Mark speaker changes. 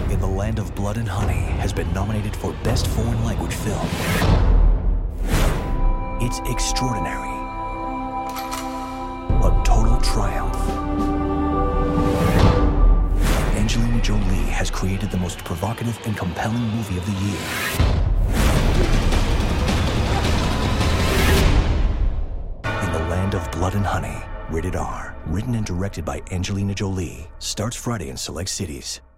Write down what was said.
Speaker 1: In the Land of Blood and Honey has been nominated for Best Foreign Language Film. It's extraordinary. A total triumph. Angelina Jolie has created the most provocative and compelling movie of the year. In the Land of Blood and Honey, rated R, written and directed by Angelina Jolie, starts Friday in select cities.